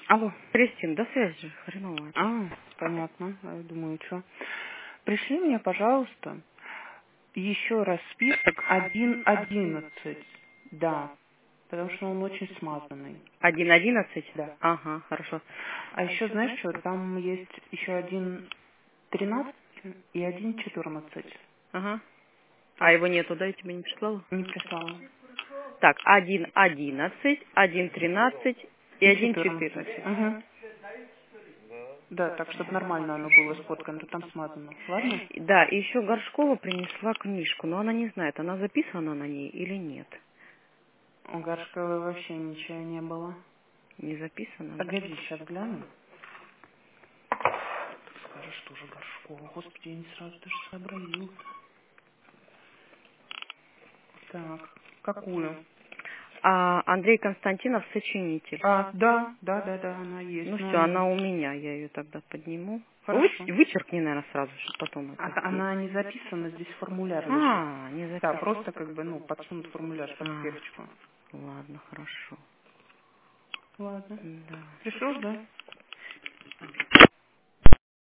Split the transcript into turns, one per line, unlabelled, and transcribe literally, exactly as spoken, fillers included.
Алло.
Кристин, да связь же хреновая.
А, понятно. Я думаю, что. Пришли мне, пожалуйста, еще раз список один одиннадцать. Да, потому что он очень смазанный.
Один одиннадцать?
Да.
Ага, хорошо.
А еще знаешь что, там есть еще один тринадцать и один четырнадцать.
Ага. А его нету, да, я тебе не прислала?
Не прислала.
Так, один одиннадцать, один тринадцать и один четырнадцать.
Угу. Да, так, чтобы нормально оно было сфоткано, то там смазано. Ладно?
Да, и еще Горшкова принесла книжку, но она не знает, она записана на ней или нет.
У Горшковой вообще ничего не было.
Не записана?
Погоди, сейчас гляну. Скажешь, тоже Горшкова. Господи, я не сразу даже сообразил. Так, какую?
А Андрей Константинов сочинитель.
А, да, да, да, да, она есть.
Ну
но
все, она у меня, я ее тогда подниму.
Хорошо.
Вы- Вычеркни, наверное, сразу, чтобы потом это.
А, она не записана, здесь формуляр лежит.
А, не записана.
Да, просто как бы, ну, подсунут формуляр под
А,
скрепочку.
ладно, хорошо.
Ладно.
Да.
Пришлешь, да?